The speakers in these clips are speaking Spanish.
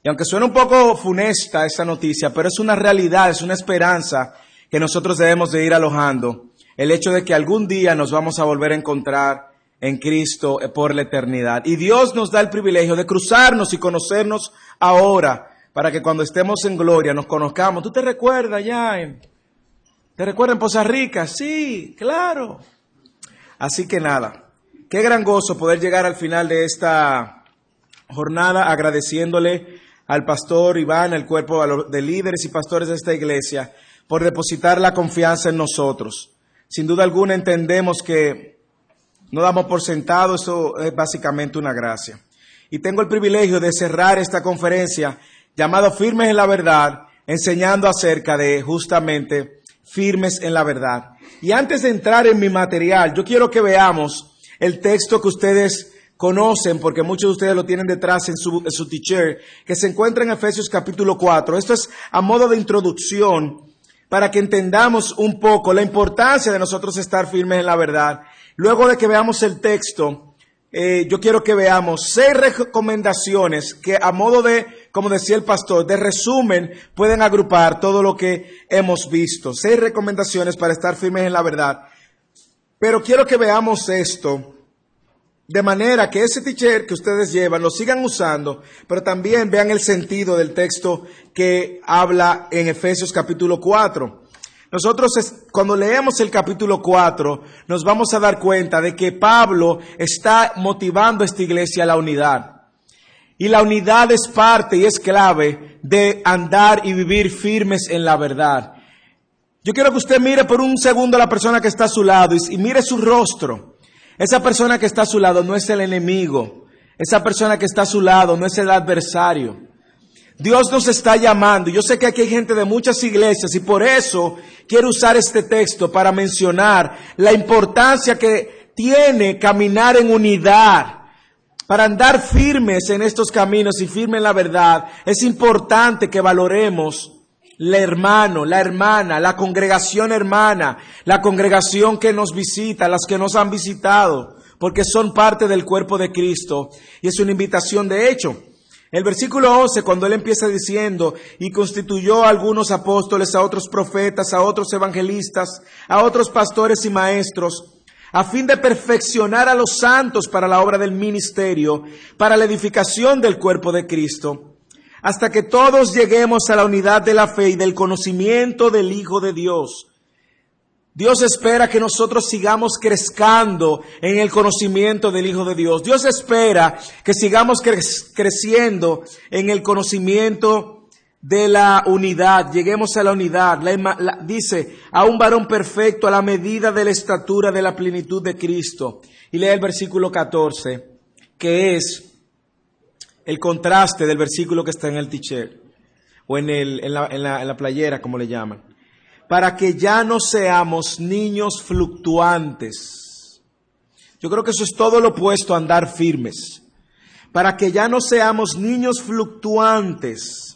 Y aunque suena un poco funesta esta noticia, pero es una realidad, es una esperanza que nosotros debemos de ir alojando. El hecho de que algún día nos vamos a volver a encontrar en Cristo por la eternidad. Y Dios nos da el privilegio de cruzarnos y conocernos ahora, para que cuando estemos en gloria nos conozcamos. ¿Tú te recuerdas ya? ¿Te recuerdas en Poza Rica? Sí, claro. Así que nada, qué gran gozo poder llegar al final de esta jornada agradeciéndole al pastor Iván, al cuerpo de líderes y pastores de esta iglesia, por depositar la confianza en nosotros. Sin duda alguna entendemos que no damos por sentado, eso es básicamente una gracia. Y tengo el privilegio de cerrar esta conferencia llamado Firmes en la Verdad, enseñando acerca de justamente firmes en la verdad. Y antes de entrar en mi material, yo quiero que veamos el texto que ustedes conocen, porque muchos de ustedes lo tienen detrás en su teacher, que se encuentra en Efesios capítulo 4. Esto es a modo de introducción para que entendamos un poco la importancia de nosotros estar firmes en la verdad. Luego de que veamos el texto, yo quiero que veamos 6 recomendaciones que a modo de, como decía el pastor, de resumen pueden agrupar todo lo que hemos visto. 6 recomendaciones para estar firmes en la verdad. Pero quiero que veamos esto de manera que ese teacher que ustedes llevan lo sigan usando, pero también vean el sentido del texto que habla en Efesios capítulo 4. Nosotros cuando leemos el capítulo 4 nos vamos a dar cuenta de que Pablo está motivando a esta iglesia a la unidad. Y la unidad es parte y es clave de andar y vivir firmes en la verdad. Yo quiero que usted mire por un segundo a la persona que está a su lado y mire su rostro. Esa persona que está a su lado no es el enemigo. Esa persona que está a su lado no es el adversario. Dios nos está llamando. Yo sé que aquí hay gente de muchas iglesias y por eso quiero usar este texto para mencionar la importancia que tiene caminar en unidad. Para andar firmes en estos caminos y firmes en la verdad, es importante que valoremos el hermano, la hermana, la congregación hermana, la congregación que nos visita, las que nos han visitado, porque son parte del cuerpo de Cristo y es una invitación de hecho. El versículo 11, cuando él empieza diciendo, y constituyó a algunos apóstoles, a otros profetas, a otros evangelistas, a otros pastores y maestros, a fin de perfeccionar a los santos para la obra del ministerio, para la edificación del cuerpo de Cristo, hasta que todos lleguemos a la unidad de la fe y del conocimiento del Hijo de Dios. Dios espera que nosotros sigamos creciendo en el conocimiento del Hijo de Dios. Dios espera que sigamos creciendo en el conocimiento de la unidad. Lleguemos a la unidad. Dice, a un varón perfecto a la medida de la estatura de la plenitud de Cristo. Y lea el versículo 14, que es el contraste del versículo que está en el t-shirt o en la playera, como le llaman. Para que ya no seamos niños fluctuantes. Yo creo que eso es todo lo opuesto a andar firmes. Para que ya no seamos niños fluctuantes,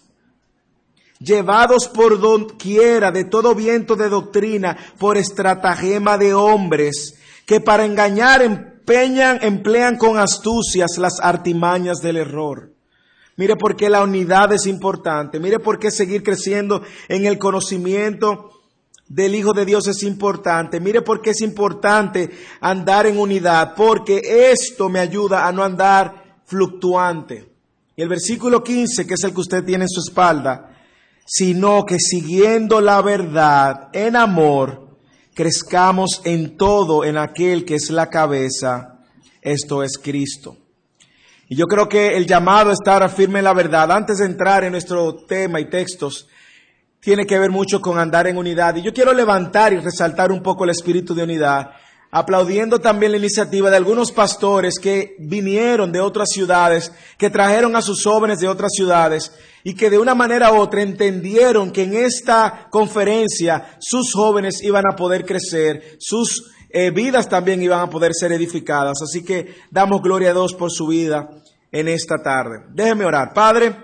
llevados por doquiera de todo viento de doctrina, por estratagema de hombres, que para engañar emplean con astucias las artimañas del error. Mire por qué la unidad es importante. Mire por qué seguir creciendo en el conocimiento del Hijo de Dios es importante. Mire por qué es importante andar en unidad. Porque esto me ayuda a no andar fluctuante. Y el versículo 15, que es el que usted tiene en su espalda, sino que siguiendo la verdad en amor, crezcamos en todo en aquel que es la cabeza, esto es Cristo. Y yo creo que el llamado a estar firme en la verdad, antes de entrar en nuestro tema y textos, tiene que ver mucho con andar en unidad. Y yo quiero levantar y resaltar un poco el espíritu de unidad, aplaudiendo también la iniciativa de algunos pastores que vinieron de otras ciudades, que trajeron a sus jóvenes de otras ciudades y que de una manera u otra entendieron que en esta conferencia sus jóvenes iban a poder crecer, sus vidas también iban a poder ser edificadas. Así que damos gloria a Dios por su vida en esta tarde. Déjeme orar. Padre,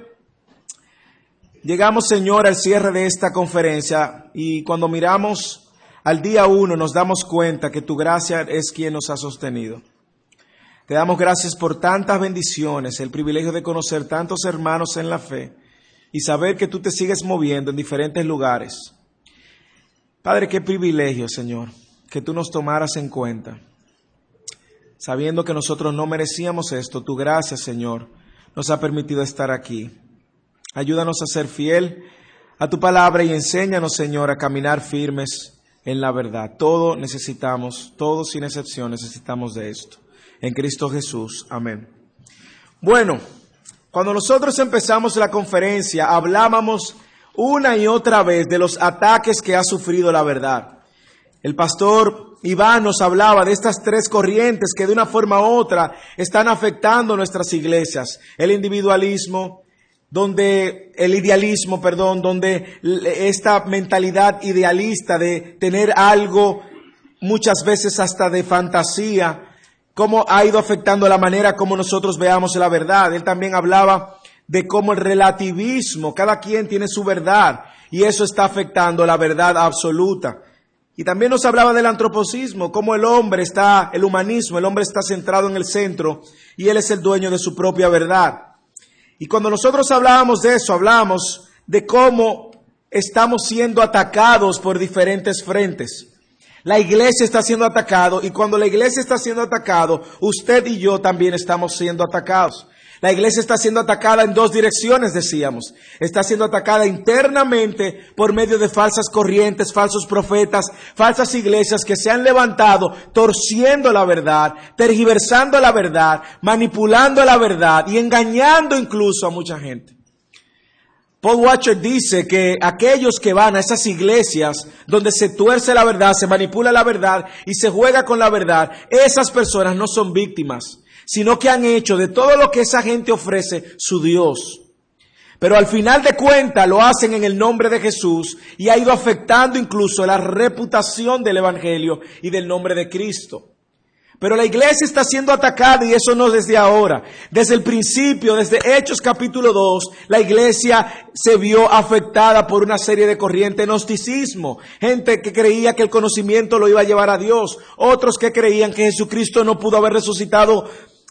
llegamos, Señor, al cierre de esta conferencia y cuando miramos al día 1 nos damos cuenta que tu gracia es quien nos ha sostenido. Te damos gracias por tantas bendiciones, el privilegio de conocer tantos hermanos en la fe y saber que tú te sigues moviendo en diferentes lugares. Padre, qué privilegio, Señor, que tú nos tomaras en cuenta. Sabiendo que nosotros no merecíamos esto, tu gracia, Señor, nos ha permitido estar aquí. Ayúdanos a ser fiel a tu palabra y enséñanos, Señor, a caminar firmes en la verdad. Todos necesitamos, todos sin excepción necesitamos de esto. En Cristo Jesús. Amén. Bueno, cuando nosotros empezamos la conferencia, hablábamos una y otra vez de los ataques que ha sufrido la verdad. El pastor Iván nos hablaba de estas tres corrientes que de una forma u otra están afectando nuestras iglesias. El idealismo, donde esta mentalidad idealista de tener algo, muchas veces hasta de fantasía, cómo ha ido afectando la manera como nosotros veamos la verdad. Él también hablaba de cómo el relativismo, cada quien tiene su verdad, y eso está afectando la verdad absoluta. Y también nos hablaba del antropocismo, cómo el hombre está centrado en el centro, y él es el dueño de su propia verdad. Y cuando nosotros hablábamos de eso, hablamos de cómo estamos siendo atacados por diferentes frentes. La iglesia está siendo atacada, y cuando la iglesia está siendo atacada, usted y yo también estamos siendo atacados. La iglesia está siendo atacada en dos direcciones, decíamos. Está siendo atacada internamente por medio de falsas corrientes, falsos profetas, falsas iglesias que se han levantado torciendo la verdad, tergiversando la verdad, manipulando la verdad y engañando incluso a mucha gente. Paul Washer dice que aquellos que van a esas iglesias donde se tuerce la verdad, se manipula la verdad y se juega con la verdad, esas personas no son víctimas, sino que han hecho de todo lo que esa gente ofrece su Dios. Pero al final de cuentas lo hacen en el nombre de Jesús y ha ido afectando incluso la reputación del Evangelio y del nombre de Cristo. Pero la iglesia está siendo atacada, y eso no desde ahora. Desde el principio, desde Hechos capítulo 2, la iglesia se vio afectada por una serie de corrientes. Gnosticismo, gente que creía que el conocimiento lo iba a llevar a Dios. Otros que creían que Jesucristo no pudo haber resucitado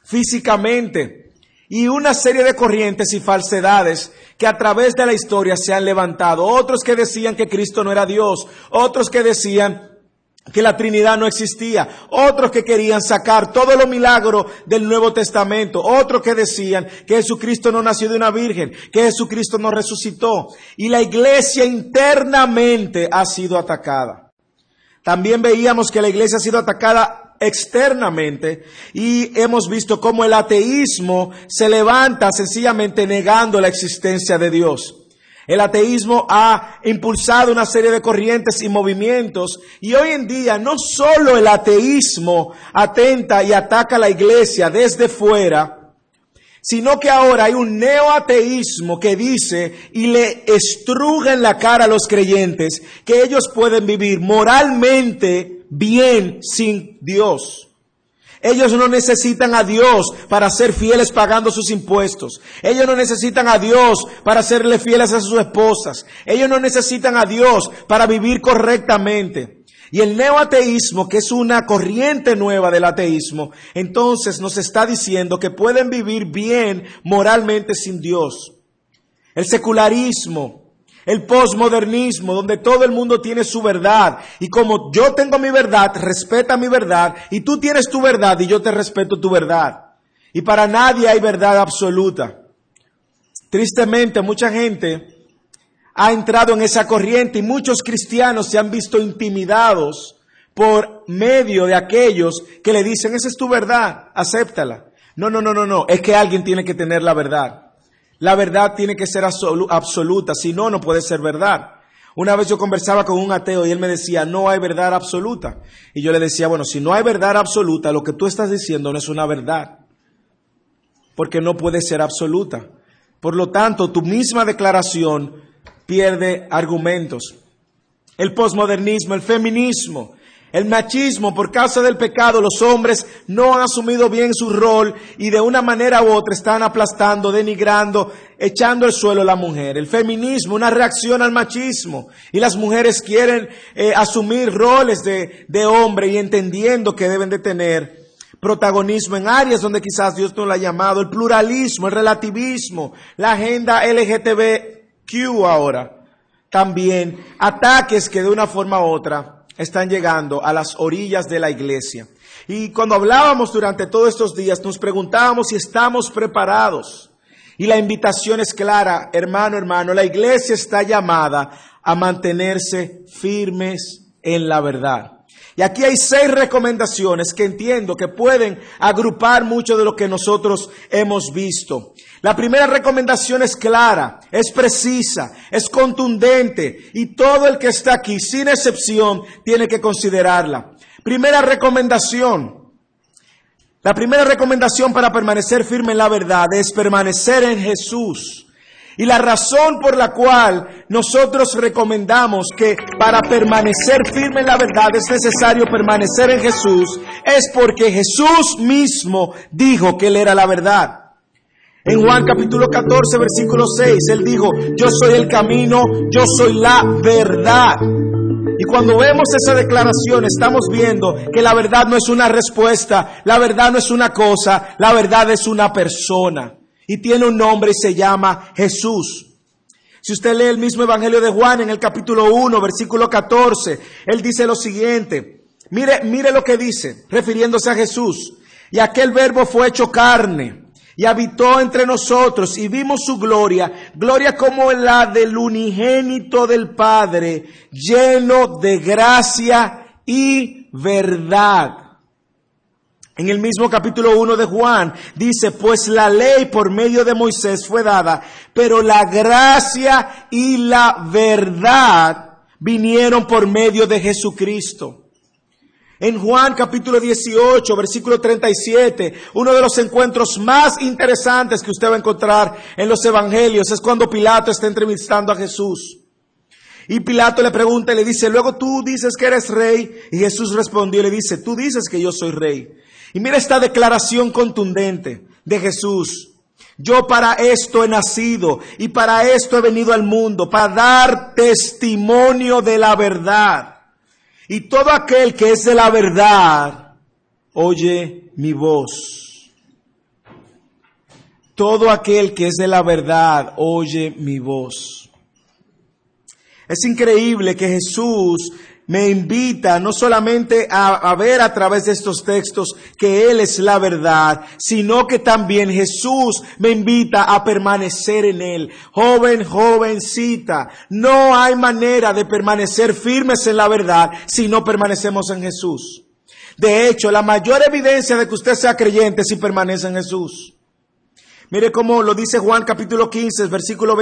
físicamente. Y una serie de corrientes y falsedades que a través de la historia se han levantado. Otros que decían que Cristo no era Dios. Otros que decían que la Trinidad no existía, otros que querían sacar todos los milagros del Nuevo Testamento, otros que decían que Jesucristo no nació de una virgen, que Jesucristo no resucitó, y la iglesia internamente ha sido atacada. También veíamos que la iglesia ha sido atacada externamente, y hemos visto cómo el ateísmo se levanta sencillamente negando la existencia de Dios. El ateísmo ha impulsado una serie de corrientes y movimientos, y hoy en día no solo el ateísmo atenta y ataca a la iglesia desde fuera, sino que ahora hay un neoateísmo que dice y le estruja en la cara a los creyentes que ellos pueden vivir moralmente bien sin Dios. Ellos no necesitan a Dios para ser fieles pagando sus impuestos. Ellos no necesitan a Dios para serle fieles a sus esposas. Ellos no necesitan a Dios para vivir correctamente. Y el neoateísmo, que es una corriente nueva del ateísmo, entonces nos está diciendo que pueden vivir bien moralmente sin Dios. El secularismo, el posmodernismo, donde todo el mundo tiene su verdad, y como yo tengo mi verdad, respeta mi verdad, y tú tienes tu verdad y yo te respeto tu verdad, y para nadie hay verdad absoluta. Tristemente, mucha gente ha entrado en esa corriente, y muchos cristianos se han visto intimidados por medio de aquellos que le dicen: esa es tu verdad, acéptala. No, es que alguien tiene que tener la verdad. La verdad tiene que ser absoluta, si no, no puede ser verdad. Una vez yo conversaba con un ateo y él me decía: no hay verdad absoluta. Y yo le decía: bueno, si no hay verdad absoluta, lo que tú estás diciendo no es una verdad, porque no puede ser absoluta. Por lo tanto, tu misma declaración pierde argumentos. El posmodernismo, el feminismo, el machismo, por causa del pecado, los hombres no han asumido bien su rol y de una manera u otra están aplastando, denigrando, echando al suelo a la mujer. El feminismo, una reacción al machismo, y las mujeres quieren asumir roles de hombre y entendiendo que deben de tener protagonismo en áreas donde quizás Dios no lo ha llamado, el pluralismo, el relativismo, la agenda LGTBQ ahora. También ataques que de una forma u otra están llegando a las orillas de la iglesia. Y cuando hablábamos durante todos estos días, nos preguntábamos si estamos preparados. Y la invitación es clara, hermano, la iglesia está llamada a mantenerse firmes en la verdad. Y aquí hay 6 recomendaciones que entiendo que pueden agrupar mucho de lo que nosotros hemos visto. La primera recomendación es clara, es precisa, es contundente y todo el que está aquí, sin excepción, tiene que considerarla. Primera recomendación. La primera recomendación para permanecer firme en la verdad es permanecer en Jesús. Y la razón por la cual nosotros recomendamos que para permanecer firme en la verdad es necesario permanecer en Jesús es porque Jesús mismo dijo que Él era la verdad. En Juan capítulo 14, versículo 6, Él dijo, yo soy el camino, yo soy la verdad. Y cuando vemos esa declaración, estamos viendo que la verdad no es una respuesta, la verdad no es una cosa, la verdad es una persona. Y tiene un nombre y se llama Jesús. Si usted lee el mismo Evangelio de Juan en el capítulo 1, versículo 14, Él dice lo siguiente. Mire lo que dice, refiriéndose a Jesús. Y aquel verbo fue hecho carne y habitó entre nosotros y vimos su gloria, gloria como la del unigénito del Padre, lleno de gracia y verdad. En el mismo capítulo 1 de Juan dice, pues la ley por medio de Moisés fue dada, pero la gracia y la verdad vinieron por medio de Jesucristo. En Juan capítulo 18, versículo 37, uno de los encuentros más interesantes que usted va a encontrar en los evangelios es cuando Pilato está entrevistando a Jesús. Y Pilato le pregunta y le dice, luego tú dices que eres rey. Y Jesús respondió y le dice, tú dices que yo soy rey. Y mira esta declaración contundente de Jesús. Yo para esto he nacido y para esto he venido al mundo, para dar testimonio de la verdad. Y todo aquel que es de la verdad, oye mi voz. Todo aquel que es de la verdad, oye mi voz. Es increíble que Jesús me invita no solamente a ver a través de estos textos que Él es la verdad, sino que también Jesús me invita a permanecer en Él. Joven, jovencita, no hay manera de permanecer firmes en la verdad si no permanecemos en Jesús. De hecho, la mayor evidencia de que usted sea creyente es si permanece en Jesús. Mire cómo lo dice Juan capítulo 15, versículo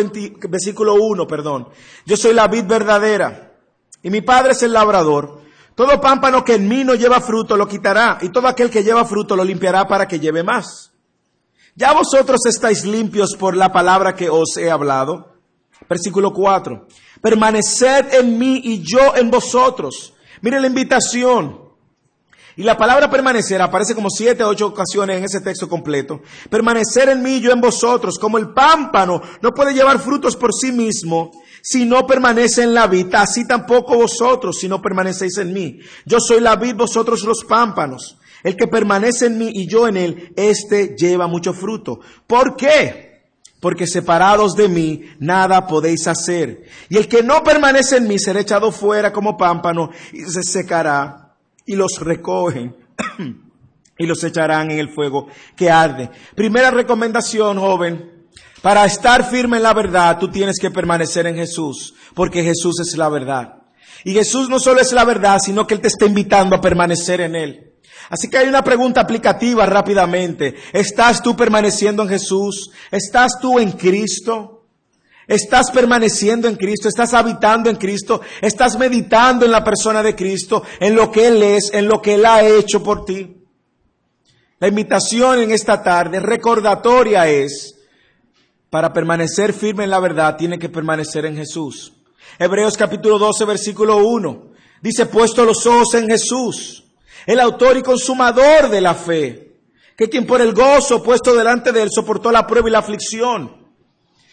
1. Yo soy la vid verdadera. Y mi Padre es el labrador. Todo pámpano que en mí no lleva fruto lo quitará, y todo aquel que lleva fruto lo limpiará para que lleve más. Ya vosotros estáis limpios por la palabra que os he hablado. Versículo 4. Permaneced en mí y yo en vosotros. Mire la invitación. Y la palabra permanecer aparece como 7 o 8 ocasiones en ese texto completo. Permanecer en mí y yo en vosotros, como el pámpano no puede llevar frutos por sí mismo si no permanece en la vid, así tampoco vosotros si no permanecéis en mí. Yo soy la vid, vosotros los pámpanos. El que permanece en mí y yo en él, éste lleva mucho fruto. ¿Por qué? Porque separados de mí nada podéis hacer. Y el que no permanece en mí será echado fuera como pámpano y se secará. Y los recogen y los echarán en el fuego que arde. Primera recomendación, joven. Para estar firme en la verdad, tú tienes que permanecer en Jesús, porque Jesús es la verdad. Y Jesús no solo es la verdad, sino que Él te está invitando a permanecer en Él. Así que hay una pregunta aplicativa rápidamente. ¿Estás tú permaneciendo en Jesús? ¿Estás tú en Cristo? ¿Estás permaneciendo en Cristo? ¿Estás habitando en Cristo? ¿Estás meditando en la persona de Cristo? ¿En lo que Él es? ¿En lo que Él ha hecho por ti? La invitación en esta tarde recordatoria es, para permanecer firme en la verdad, tiene que permanecer en Jesús. Hebreos capítulo 12, versículo 1. Dice, puesto los ojos en Jesús, el autor y consumador de la fe, que quien por el gozo puesto delante de Él soportó la prueba y la aflicción.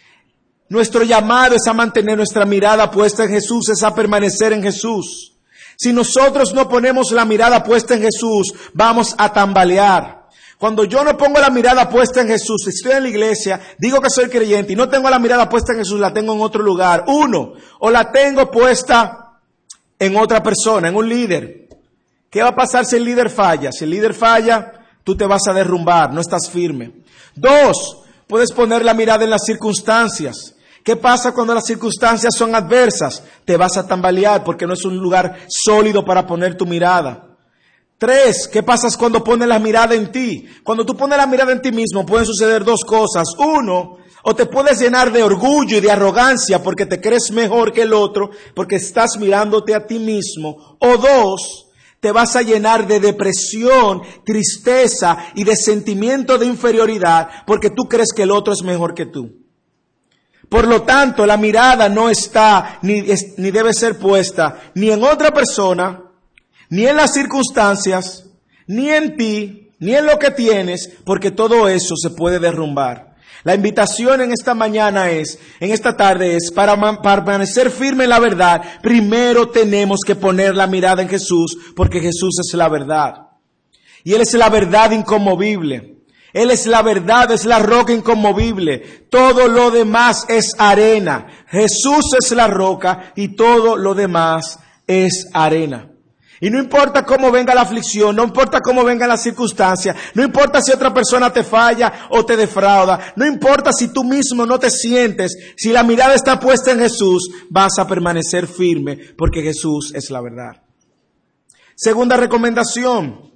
Nuestro llamado es a mantener nuestra mirada puesta en Jesús, es a permanecer en Jesús. Si nosotros no ponemos la mirada puesta en Jesús, vamos a tambalear. Cuando yo no pongo la mirada puesta en Jesús, estoy en la iglesia, digo que soy creyente y no tengo la mirada puesta en Jesús, la tengo en otro lugar. Uno, o la tengo puesta en otra persona, en un líder. ¿Qué va a pasar si el líder falla? Si el líder falla, tú te vas a derrumbar, no estás firme. Dos, puedes poner la mirada en las circunstancias. ¿Qué pasa cuando las circunstancias son adversas? Te vas a tambalear porque no es un lugar sólido para poner tu mirada. Tres, ¿qué pasa cuando pones la mirada en ti? Cuando tú pones la mirada en ti mismo pueden suceder dos cosas. Uno, o te puedes llenar de orgullo y de arrogancia porque te crees mejor que el otro, porque estás mirándote a ti mismo. O dos, te vas a llenar de depresión, tristeza y de sentimiento de inferioridad porque tú crees que el otro es mejor que tú. Por lo tanto, la mirada no está ni debe ser puesta ni en otra persona, ni en las circunstancias, ni en ti, ni en lo que tienes, porque todo eso se puede derrumbar. La invitación en esta tarde es, para permanecer firme en la verdad, primero tenemos que poner la mirada en Jesús, porque Jesús es la verdad. Y Él es la verdad inconmovible. Él es la verdad, es la roca inconmovible. Todo lo demás es arena. Jesús es la roca y todo lo demás es arena. Y no importa cómo venga la aflicción, no importa cómo vengan las circunstancias, no importa si otra persona te falla o te defrauda, no importa si tú mismo no te sientes, si la mirada está puesta en Jesús, vas a permanecer firme porque Jesús es la verdad. Segunda recomendación,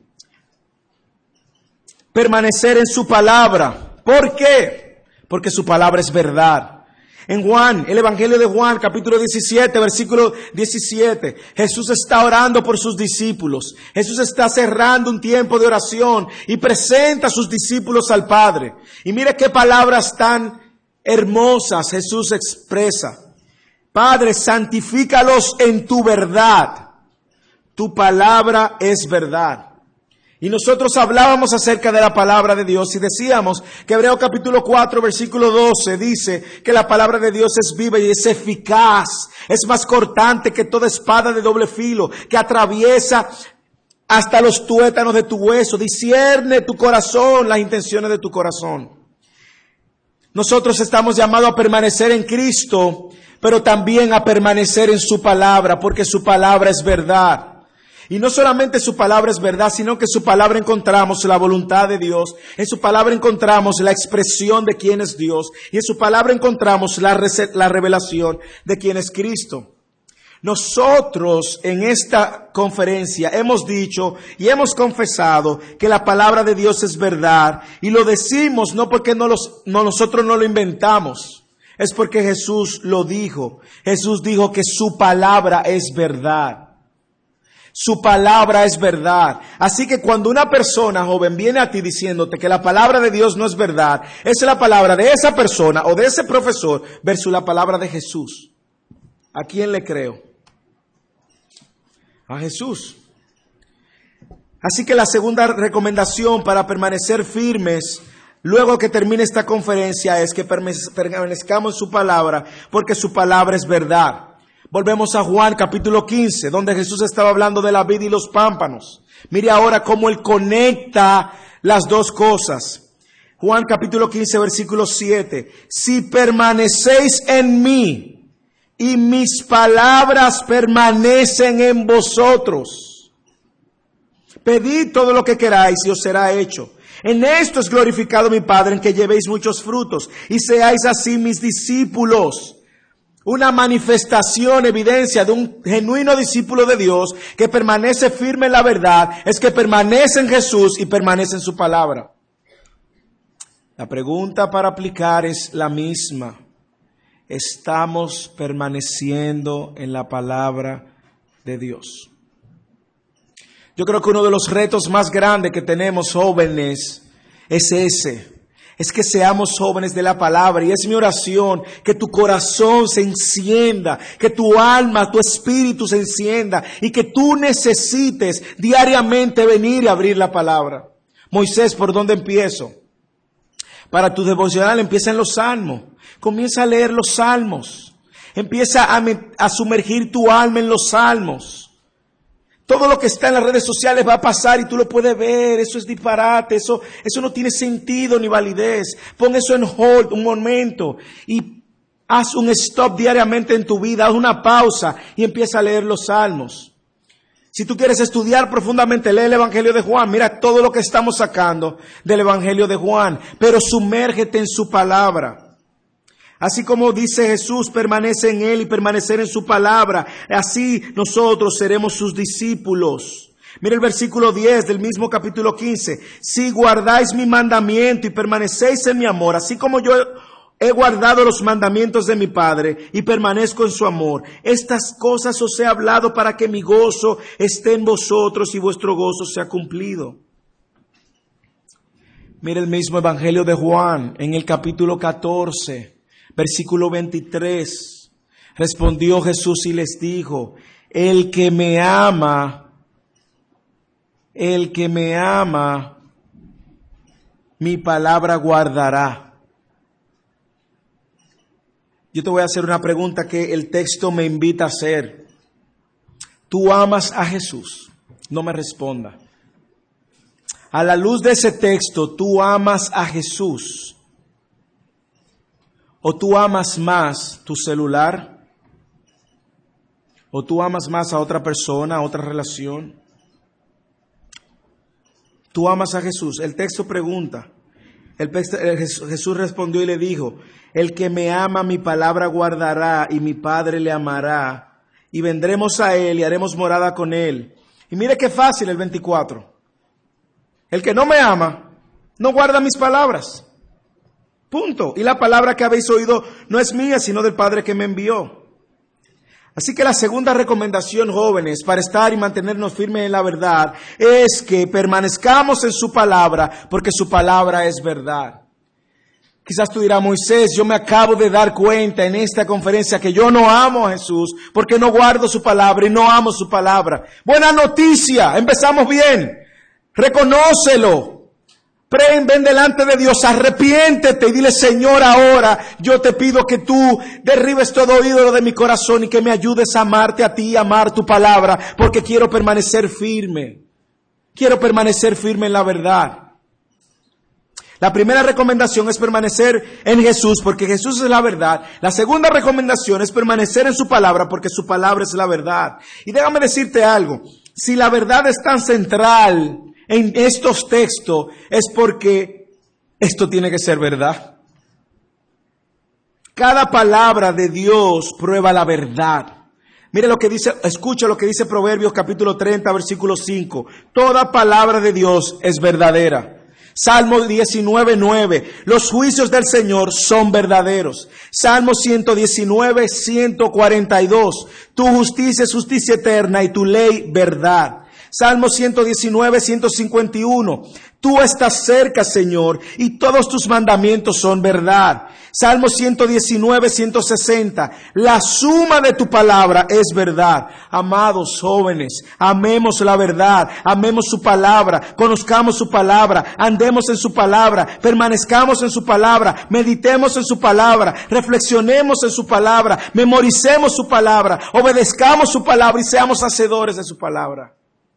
permanecer en su palabra. ¿Por qué? Porque su palabra es verdad. En Juan, el Evangelio de Juan, capítulo 17, versículo 17, Jesús está orando por sus discípulos. Jesús está cerrando un tiempo de oración y presenta a sus discípulos al Padre. Y mire qué palabras tan hermosas Jesús expresa. Padre, santifícalos en tu verdad. Tu palabra es verdad. Y nosotros hablábamos acerca de la palabra de Dios y decíamos que Hebreos capítulo 4 versículo 12 dice que la palabra de Dios es viva y es eficaz, es más cortante que toda espada de doble filo, que atraviesa hasta los tuétanos de tu hueso, discierne tu corazón, las intenciones de tu corazón. Nosotros estamos llamados a permanecer en Cristo, pero también a permanecer en su palabra, porque su palabra es verdad. Y no solamente su palabra es verdad, sino que en su palabra encontramos la voluntad de Dios. En su palabra encontramos la expresión de quién es Dios. Y en su palabra encontramos la revelación de quién es Cristo. Nosotros en esta conferencia hemos dicho y hemos confesado que la palabra de Dios es verdad. Y lo decimos no porque nosotros no lo inventamos. Es porque Jesús lo dijo. Jesús dijo que su palabra es verdad. Su palabra es verdad. Así que cuando una persona, joven, viene a ti diciéndote que la palabra de Dios no es verdad, es la palabra de esa persona o de ese profesor versus la palabra de Jesús. ¿A quién le creo? A Jesús. Así que la segunda recomendación para permanecer firmes luego que termine esta conferencia es que permanezcamos en su palabra, porque su palabra es verdad. Volvemos a Juan capítulo 15, donde Jesús estaba hablando de la vid y los pámpanos. Mire ahora cómo Él conecta las dos cosas. Juan capítulo 15, versículo 7. Si permanecéis en mí y mis palabras permanecen en vosotros, pedid todo lo que queráis y os será hecho. En esto es glorificado mi Padre, en que llevéis muchos frutos y seáis así mis discípulos. Una manifestación, evidencia de un genuino discípulo de Dios que permanece firme en la verdad es que permanece en Jesús y permanece en su palabra. La pregunta para aplicar es la misma. ¿Estamos permaneciendo en la palabra de Dios? Yo creo que uno de los retos más grandes que tenemos jóvenes es ese. Es que seamos jóvenes de la palabra, y es mi oración que tu corazón se encienda, que tu alma, tu espíritu se encienda y que tú necesites diariamente venir y abrir la palabra. Moisés, ¿por dónde empiezo? Para tu devocional empieza en los salmos. Comienza a leer los salmos. Empieza a sumergir tu alma en los salmos. Todo lo que está en las redes sociales va a pasar y tú lo puedes ver. Eso es disparate, eso no tiene sentido ni validez. Pon eso en hold un momento y haz un stop diariamente en tu vida, haz una pausa y empieza a leer los salmos. Si tú quieres estudiar profundamente, lee el Evangelio de Juan. Mira todo lo que estamos sacando del Evangelio de Juan, pero sumérgete en su palabra. Así como dice Jesús, permanece en Él y permanecer en su palabra. Así nosotros seremos sus discípulos. Mira el versículo 10 del mismo capítulo 15. Si guardáis mi mandamiento y permanecéis en mi amor, así como yo he guardado los mandamientos de mi Padre y permanezco en su amor. Estas cosas os he hablado para que mi gozo esté en vosotros y vuestro gozo sea cumplido. Mira el mismo Evangelio de Juan en el capítulo 14. Versículo 23, respondió Jesús y les dijo, el que me ama, mi palabra guardará. Yo te voy a hacer una pregunta que el texto me invita a hacer. ¿Tú amas a Jesús? No me responda. A la luz de ese texto, ¿tú amas a Jesús? ¿O tú amas más tu celular? ¿O tú amas más a otra persona, a otra relación? ¿Tú amas a Jesús? El texto pregunta. Jesús respondió y le dijo, el que me ama mi palabra guardará y mi Padre le amará y vendremos a él y haremos morada con él. Y mire qué fácil el 24. El que no me ama no guarda mis palabras. Punto. Y la palabra que habéis oído no es mía, sino del Padre que me envió. Así que la segunda recomendación, jóvenes, para estar y mantenernos firmes en la verdad, es que permanezcamos en su palabra, porque su palabra es verdad. Quizás tú dirás, Moisés, yo me acabo de dar cuenta en esta conferencia que yo no amo a Jesús, porque no guardo su palabra y no amo su palabra. Buena noticia, empezamos bien. Reconócelo. Ven delante de Dios, arrepiéntete y dile, Señor, ahora yo te pido que tú derribes todo ídolo de mi corazón y que me ayudes a amarte a ti y amar tu palabra, porque quiero permanecer firme. Quiero permanecer firme en la verdad. La primera recomendación es permanecer en Jesús, porque Jesús es la verdad. La segunda recomendación es permanecer en su palabra, porque su palabra es la verdad. Y déjame decirte algo, si la verdad es tan central en estos textos, es porque esto tiene que ser verdad. Cada palabra de Dios prueba la verdad. Mire lo que dice, escucha lo que dice Proverbios capítulo 30, versículo 5. Toda palabra de Dios es verdadera. Salmo 19, 9. Los juicios del Señor son verdaderos. Salmo 119, 142. Tu justicia es justicia eterna y tu ley verdad. Salmo 119, 151. Tú estás cerca, Señor, y todos tus mandamientos son verdad. Salmo 119, 160. La suma de tu palabra es verdad. Amados jóvenes, amemos la verdad, amemos su palabra, conozcamos su palabra, andemos en su palabra, permanezcamos en su palabra, meditemos en su palabra, reflexionemos en su palabra, memoricemos su palabra, obedezcamos su palabra y seamos hacedores de su palabra.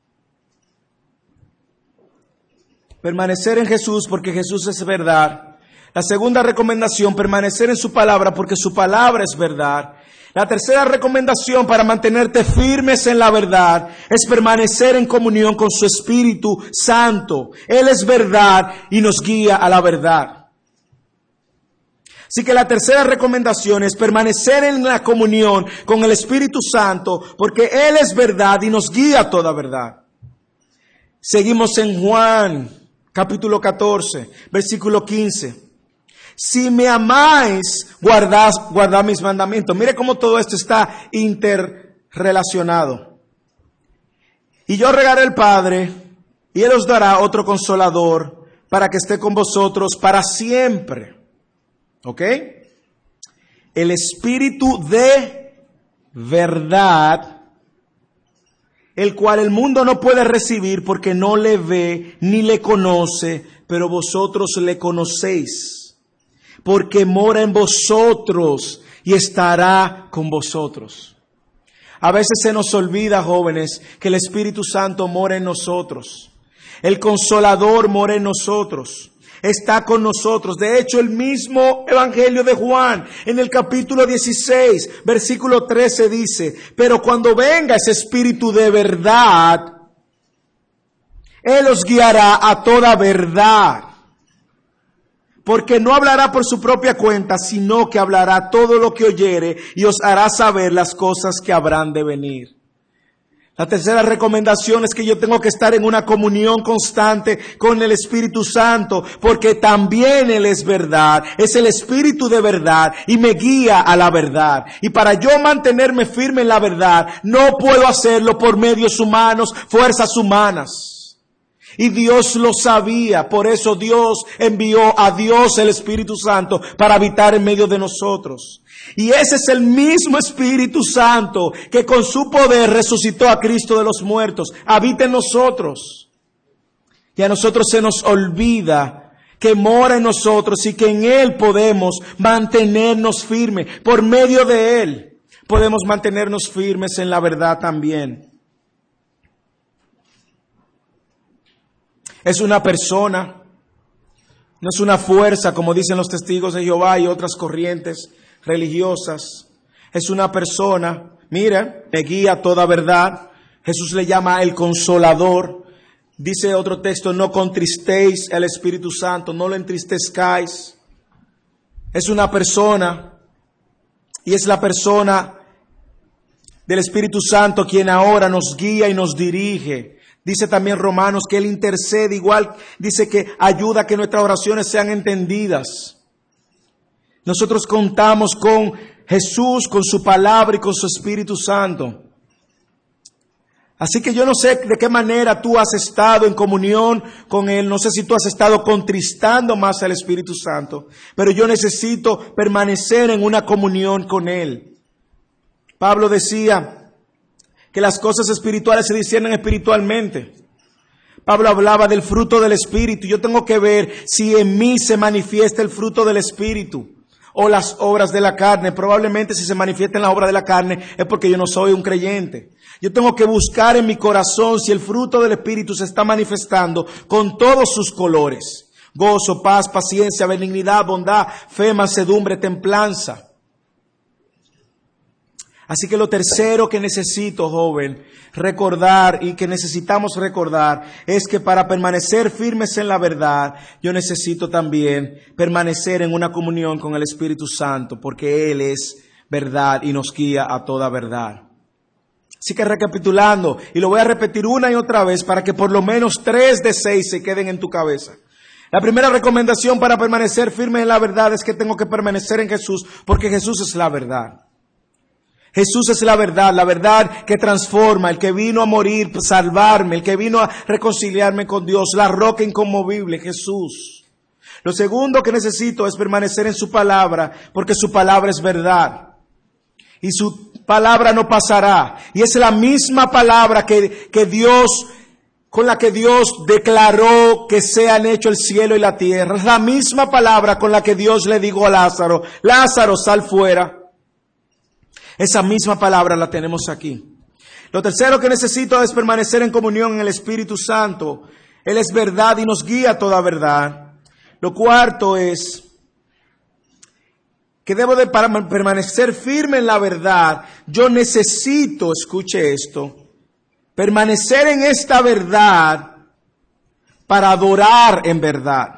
Permanecer en Jesús porque Jesús es verdad. La segunda recomendación, permanecer en su palabra porque su palabra es verdad. La tercera recomendación para mantenerte firmes en la verdad es permanecer en comunión con su Espíritu Santo. Él es verdad y nos guía a la verdad. Así que la tercera recomendación es permanecer en la comunión con el Espíritu Santo porque Él es verdad y nos guía a toda verdad. Seguimos en Juan capítulo 14, versículo 15. Si me amáis, guardad mis mandamientos. Mire cómo todo esto está interrelacionado. Y yo rogaré al Padre, y Él os dará otro consolador para que esté con vosotros para siempre. ¿Ok? El Espíritu de verdad, el cual el mundo no puede recibir porque no le ve ni le conoce, pero vosotros le conocéis, porque mora en vosotros y estará con vosotros. A veces se nos olvida, jóvenes, que el Espíritu Santo mora en nosotros. El Consolador mora en nosotros. Está con nosotros. De hecho, el mismo Evangelio de Juan, en el capítulo 16, versículo 13 dice, pero cuando venga ese Espíritu de verdad, Él os guiará a toda verdad. Porque no hablará por su propia cuenta, sino que hablará todo lo que oyere y os hará saber las cosas que habrán de venir. La tercera recomendación es que yo tengo que estar en una comunión constante con el Espíritu Santo, porque también Él es verdad, es el Espíritu de verdad y me guía a la verdad. Y para yo mantenerme firme en la verdad, no puedo hacerlo por medios humanos, fuerzas humanas. Y Dios lo sabía, por eso Dios envió a Dios el Espíritu Santo para habitar en medio de nosotros. Y ese es el mismo Espíritu Santo que con su poder resucitó a Cristo de los muertos. Habita en nosotros. Y a nosotros se nos olvida que mora en nosotros y que en Él podemos mantenernos firmes. Por medio de Él podemos mantenernos firmes en la verdad también. Es una persona, no es una fuerza, como dicen los testigos de Jehová y otras corrientes religiosas. Es una persona, mira, me guía a toda verdad. Jesús le llama el Consolador. Dice otro texto, no contristéis al Espíritu Santo, no lo entristezcáis. Es una persona, y es la persona del Espíritu Santo quien ahora nos guía y nos dirige. Dice también Romanos que Él intercede, igual dice que ayuda a que nuestras oraciones sean entendidas. Nosotros contamos con Jesús, con su palabra y con su Espíritu Santo. Así que yo no sé de qué manera tú has estado en comunión con Él. No sé si tú has estado contristando más al Espíritu Santo. Pero yo necesito permanecer en una comunión con Él. Pablo decía que las cosas espirituales se disciernen espiritualmente. Pablo hablaba del fruto del Espíritu. Yo tengo que ver si en mí se manifiesta el fruto del Espíritu o las obras de la carne. Probablemente si se manifiesta en la obra de la carne es porque yo no soy un creyente. Yo tengo que buscar en mi corazón si el fruto del Espíritu se está manifestando con todos sus colores. Gozo, paz, paciencia, benignidad, bondad, fe, mansedumbre, templanza. Así que lo tercero que necesito, joven, recordar y que necesitamos recordar es que para permanecer firmes en la verdad, yo necesito también permanecer en una comunión con el Espíritu Santo, porque Él es verdad y nos guía a toda verdad. Así que recapitulando, y lo voy a repetir una y otra vez para que por lo menos 3 de 6 se queden en tu cabeza. La primera recomendación para permanecer firme en la verdad es que tengo que permanecer en Jesús, porque Jesús es la verdad. Jesús es la verdad que transforma, el que vino a morir, salvarme, el que vino a reconciliarme con Dios, la roca inconmovible, Jesús. Lo segundo que necesito es permanecer en su palabra, porque su palabra es verdad. Y su palabra no pasará. Y es la misma palabra que Dios, con la que Dios declaró que sean hechos el cielo y la tierra. Es la misma palabra con la que Dios le dijo a Lázaro, Lázaro, sal fuera. Esa misma palabra la tenemos aquí. Lo tercero que necesito es permanecer en comunión en el Espíritu Santo. Él es verdad y nos guía a toda verdad. Lo cuarto es que debo de permanecer firme en la verdad. Yo necesito, escuche esto, permanecer en esta verdad para adorar en verdad.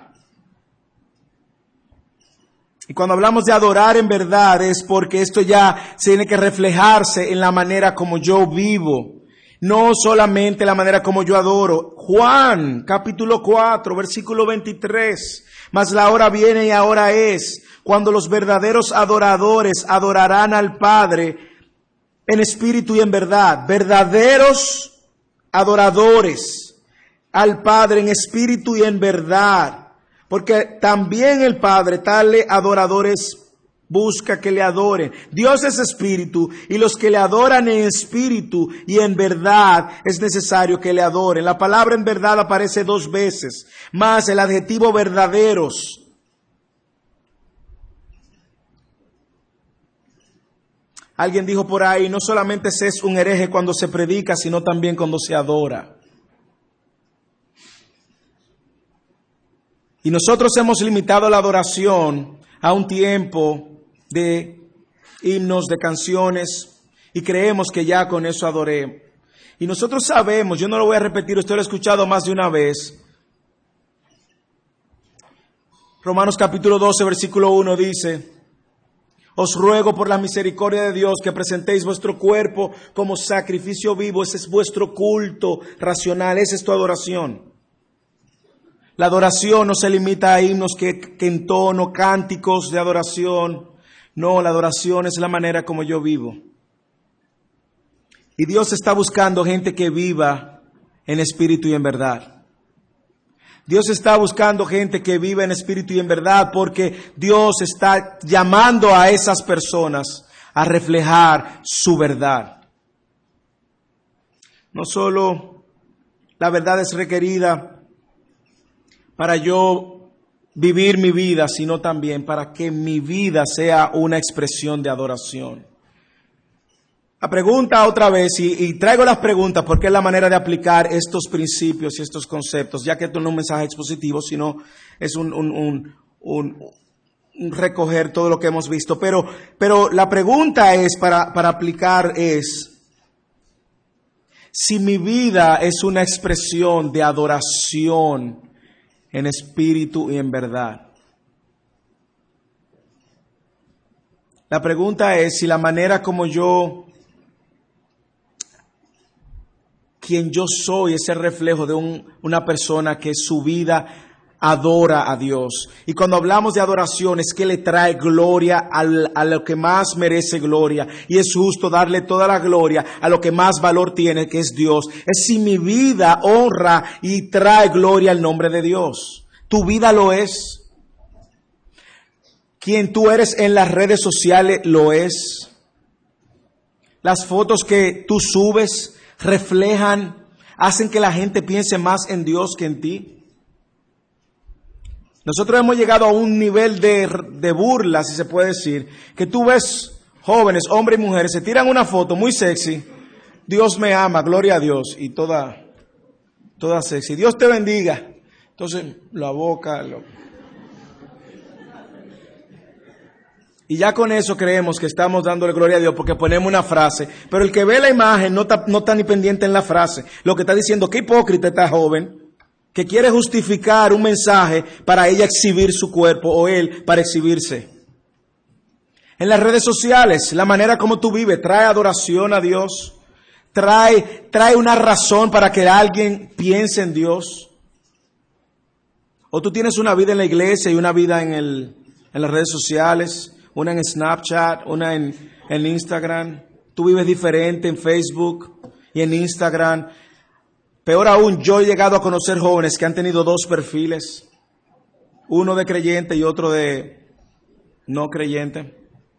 Y cuando hablamos de adorar en verdad es porque esto ya tiene que reflejarse en la manera como yo vivo. No solamente la manera como yo adoro. Juan, capítulo 4, versículo 23. Mas la hora viene y ahora es cuando los verdaderos adoradores adorarán al Padre en espíritu y en verdad. Verdaderos adoradores al Padre en espíritu y en verdad. Porque también el Padre, tales adoradores, busca que le adoren. Dios es espíritu y los que le adoran en espíritu y en verdad es necesario que le adoren. La palabra en verdad aparece 2 veces, más el adjetivo verdaderos. Alguien dijo por ahí, no solamente se es un hereje cuando se predica, sino también cuando se adora. Y nosotros hemos limitado la adoración a un tiempo de himnos, de canciones, y creemos que ya con eso adoré. Y nosotros sabemos, yo no lo voy a repetir, usted lo ha escuchado más de una vez. Romanos capítulo 12, versículo 1 dice: os ruego por la misericordia de Dios que presentéis vuestro cuerpo como sacrificio vivo. Ese es vuestro culto racional, esa es tu adoración. La adoración no se limita a himnos que entono, cánticos de adoración. No, la adoración es la manera como yo vivo. Y Dios está buscando gente que viva en espíritu y en verdad. Dios está buscando gente que viva en espíritu y en verdad, porque Dios está llamando a esas personas a reflejar su verdad. No solo la verdad es requerida para yo vivir mi vida, sino también para que mi vida sea una expresión de adoración. La pregunta otra vez, y traigo las preguntas porque es la manera de aplicar estos principios y estos conceptos, ya que esto no es un mensaje expositivo, sino es un recoger todo lo que hemos visto. Pero la pregunta es, para aplicar es, si mi vida es una expresión de adoración en espíritu y en verdad. La pregunta es si la manera como quien yo soy es el reflejo de una persona que su vida adora a Dios. Y cuando hablamos de adoración es que le trae gloria a lo que más merece gloria. Y es justo darle toda la gloria a lo que más valor tiene, que es Dios. Es si mi vida honra y trae gloria al nombre de Dios. Tu vida lo es. Quien tú eres en las redes sociales lo es. Las fotos que tú subes reflejan, hacen que la gente piense más en Dios que en ti. Nosotros hemos llegado a un nivel de burla, si se puede decir, que tú ves jóvenes, hombres y mujeres, se tiran una foto muy sexy, Dios me ama, gloria a Dios, y toda sexy, Dios te bendiga. Entonces, la boca, y ya con eso creemos que estamos dándole gloria a Dios porque ponemos una frase, pero el que ve la imagen no está ni pendiente en la frase. Lo que está diciendo, qué hipócrita esta joven, que quiere justificar un mensaje para ella exhibir su cuerpo o él para exhibirse. En las redes sociales, la manera como tú vives trae adoración a Dios, trae una razón para que alguien piense en Dios. O tú tienes una vida en la iglesia y una vida en las redes sociales, una en Snapchat, una en Instagram. Tú vives diferente en Facebook y en Instagram. Peor aún, yo he llegado a conocer jóvenes que han tenido dos perfiles, uno de creyente y otro de no creyente.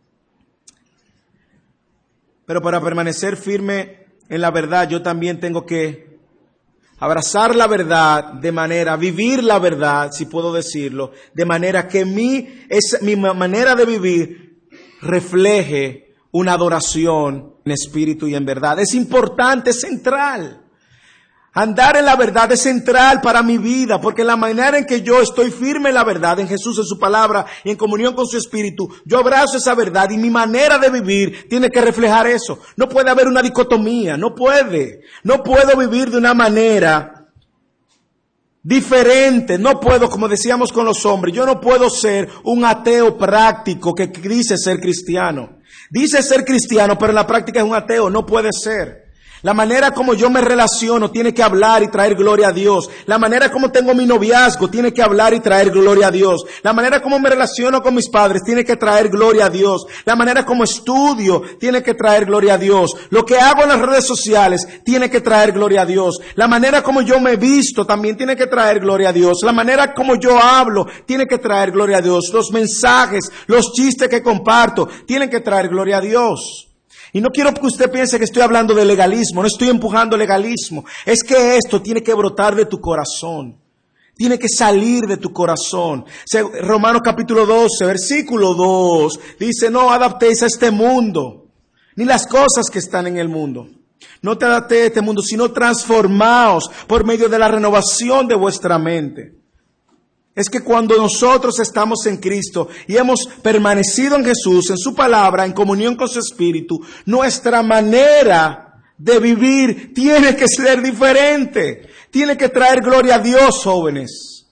Pero para permanecer firme en la verdad, yo también tengo que abrazar la verdad vivir la verdad, si puedo decirlo, de manera que mi manera de vivir refleje una adoración en espíritu y en verdad. Es importante, es central. Andar en la verdad es central para mi vida, porque la manera en que yo estoy firme en la verdad, en Jesús, en su palabra y en comunión con su espíritu, yo abrazo esa verdad y mi manera de vivir tiene que reflejar eso. No puede haber una dicotomía, no puedo vivir de una manera diferente, no puedo, como decíamos con los hombres, yo no puedo ser un ateo práctico que dice ser cristiano. Dice ser cristiano, pero en la práctica es un ateo, no puede ser. La manera como yo me relaciono tiene que hablar y traer gloria a Dios. La manera como tengo mi noviazgo tiene que hablar y traer gloria a Dios. La manera como me relaciono con mis padres tiene que traer gloria a Dios. La manera como estudio tiene que traer gloria a Dios. Lo que hago en las redes sociales tiene que traer gloria a Dios. La manera como yo me visto también tiene que traer gloria a Dios. La manera como yo hablo tiene que traer gloria a Dios. Los mensajes, los chistes que comparto tienen que traer gloria a Dios. Y no quiero que usted piense que estoy hablando de legalismo, no estoy empujando legalismo. Es que esto tiene que brotar de tu corazón. Tiene que salir de tu corazón. Romanos capítulo 12, versículo 2, dice, no adaptéis a este mundo. ni las cosas que están en el mundo. No te adaptéis a este mundo, sino transformaos por medio de la renovación de vuestra mente. Es que cuando nosotros estamos en Cristo y hemos permanecido en Jesús, en su palabra, en comunión con su Espíritu, nuestra manera de vivir tiene que ser diferente. Tiene que traer gloria a Dios, jóvenes.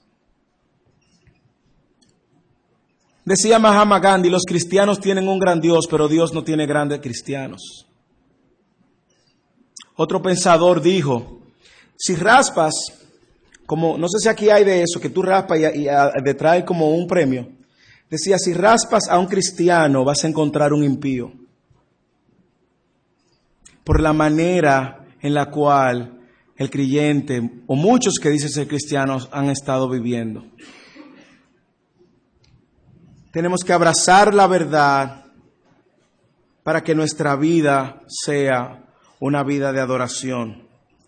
Decía Mahatma Gandhi, los cristianos tienen un gran Dios, pero Dios no tiene grandes cristianos. Otro pensador dijo, si raspas, como, no sé si aquí hay de eso, que tú raspas y te trae como un premio. Decía, si raspas a un cristiano vas a encontrar un impío. Por la manera en la cual el creyente, o muchos que dicen ser cristianos, han estado viviendo. Tenemos que abrazar la verdad para que nuestra vida sea una vida de adoración.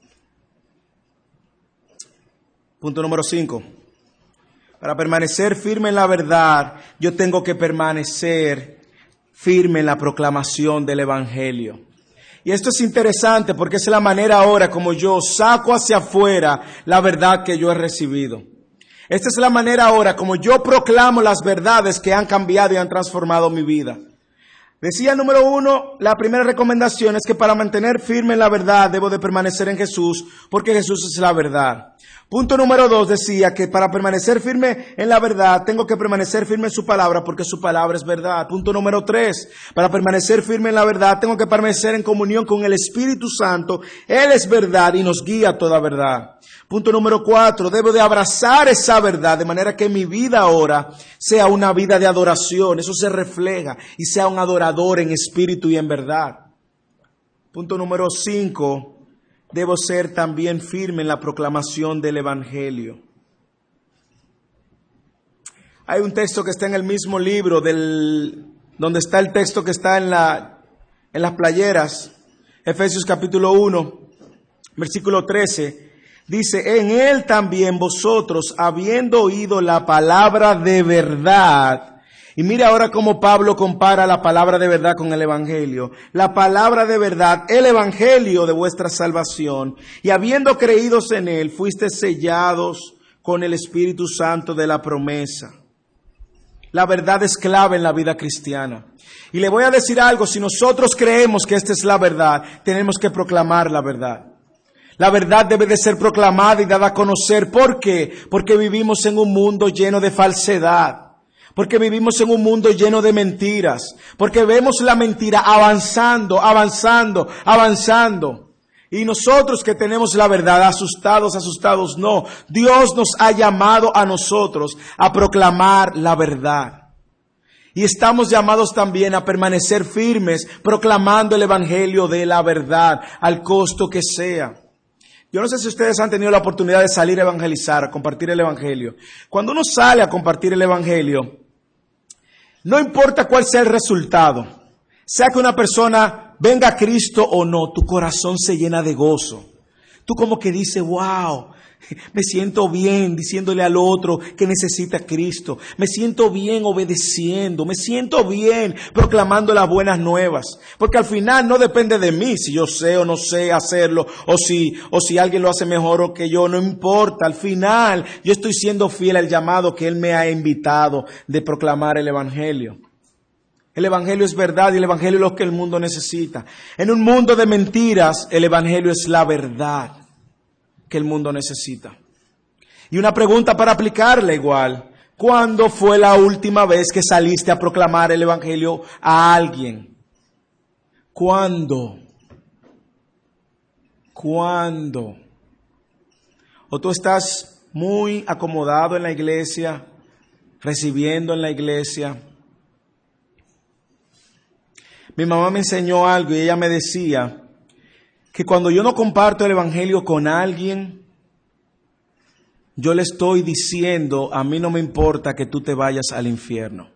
Punto número 5. Para permanecer firme en la verdad, yo tengo que permanecer firme en la proclamación del Evangelio. Y esto es interesante porque es la manera ahora como yo saco hacia afuera la verdad que yo he recibido. Esta es la manera ahora como yo proclamo las verdades que han cambiado y han transformado mi vida. Decía número 1, la primera recomendación es que para mantener firme en la verdad debo de permanecer en Jesús porque Jesús es la verdad. Punto número 2 decía que para permanecer firme en la verdad tengo que permanecer firme en su palabra porque su palabra es verdad. Punto número 3, para permanecer firme en la verdad tengo que permanecer en comunión con el Espíritu Santo. Él es verdad y nos guía a toda verdad. Punto número 4, debo de abrazar esa verdad de manera que mi vida ahora sea una vida de adoración. Eso se refleja y sea un adorador en espíritu y en verdad. Punto número 5, debo ser también firme en la proclamación del Evangelio. Hay un texto que está en el mismo libro donde está el texto que está en las playeras, Efesios capítulo 1, versículo 13. Dice, en él también vosotros, habiendo oído la palabra de verdad. Y mira ahora cómo Pablo compara la palabra de verdad con el Evangelio. La palabra de verdad, el Evangelio de vuestra salvación. Y habiendo creídos en él, fuisteis sellados con el Espíritu Santo de la promesa. La verdad es clave en la vida cristiana. Y le voy a decir algo, si nosotros creemos que esta es la verdad, tenemos que proclamar la verdad. La verdad debe de ser proclamada y dada a conocer. ¿Por qué? Porque vivimos en un mundo lleno de falsedad. Porque vivimos en un mundo lleno de mentiras. Porque vemos la mentira avanzando. Y nosotros que tenemos la verdad, asustados, no. Dios nos ha llamado a nosotros a proclamar la verdad. Y estamos llamados también a permanecer firmes proclamando el Evangelio de la verdad, al costo que sea. Yo no sé si ustedes han tenido la oportunidad de salir a evangelizar, a compartir el Evangelio. Cuando uno sale a compartir el Evangelio, no importa cuál sea el resultado, sea que una persona venga a Cristo o no, tu corazón se llena de gozo. Tú como que dices, wow, me siento bien diciéndole al otro que necesita a Cristo. Me siento bien obedeciendo. Me siento bien proclamando las buenas nuevas. Porque al final no depende de mí si yo sé o no sé hacerlo. O si alguien lo hace mejor que yo. No importa. Al final yo estoy siendo fiel al llamado que Él me ha invitado de proclamar el Evangelio. El Evangelio es verdad y el Evangelio es lo que el mundo necesita. En un mundo de mentiras, el Evangelio es la verdad que el mundo necesita. Y una pregunta para aplicarla igual. ¿Cuándo fue la última vez que saliste a proclamar el Evangelio a alguien? ¿Cuándo? ¿O tú estás muy acomodado en la iglesia, recibiendo en la iglesia? Mi mamá me enseñó algo y ella me decía que cuando yo no comparto el Evangelio con alguien, yo le estoy diciendo, a mí no me importa que tú te vayas al infierno.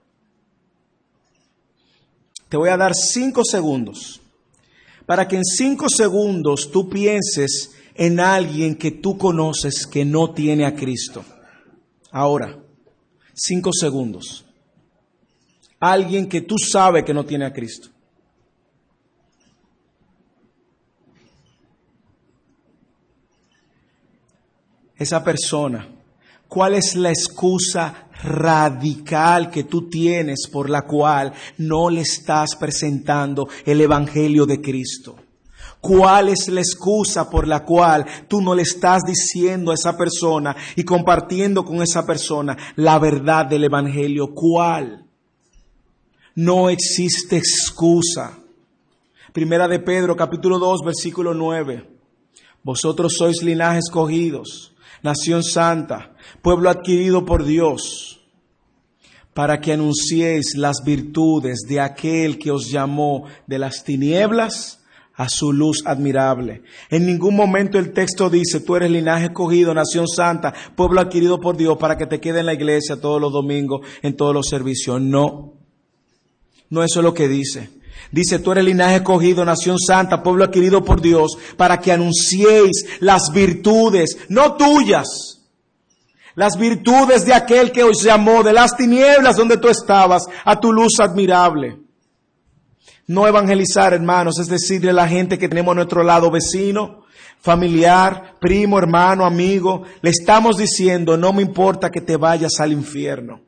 Te voy a dar 5 segundos para que en 5 segundos tú pienses en alguien que tú conoces que no tiene a Cristo. Ahora, 5 segundos. Alguien que tú sabes que no tiene a Cristo. esa persona, ¿cuál es la excusa radical que tú tienes por la cual no le estás presentando el Evangelio de Cristo? ¿Cuál es la excusa por la cual tú no le estás diciendo a esa persona y compartiendo con esa persona la verdad del Evangelio? ¿Cuál? No existe excusa. Primera de Pedro, capítulo 2, versículo 9. Vosotros sois linaje escogidos, nación santa, pueblo adquirido por Dios, para que anunciéis las virtudes de aquel que os llamó de las tinieblas a su luz admirable. En ningún momento el texto dice, tú eres linaje escogido, nación santa, pueblo adquirido por Dios, para que te quede en la iglesia todos los domingos, en todos los servicios. No, no eso es lo que dice. Dice, tú eres linaje escogido, nación santa, pueblo adquirido por Dios, para que anunciéis las virtudes, no tuyas, las virtudes de aquel que os llamó de las tinieblas donde tú estabas, a tu luz admirable. No evangelizar, hermanos, es decirle a la gente que tenemos a nuestro lado, vecino, familiar, primo, hermano, amigo, le estamos diciendo, no me importa que te vayas al infierno.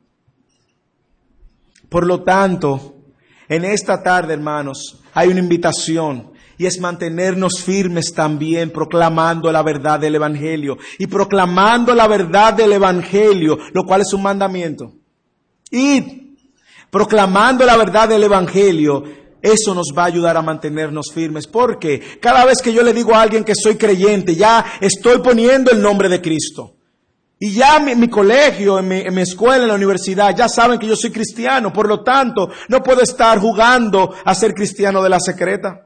Por lo tanto, en esta tarde, hermanos, hay una invitación y es mantenernos firmes también proclamando la verdad del Evangelio y proclamando la verdad del Evangelio, lo cual es un mandamiento. Y proclamando la verdad del Evangelio, eso nos va a ayudar a mantenernos firmes, porque cada vez que yo le digo a alguien que soy creyente, ya estoy poniendo el nombre de Cristo. Y ya en mi colegio, en mi escuela, en la universidad, ya saben que yo soy cristiano. Por lo tanto, no puedo estar jugando a ser cristiano de la secreta.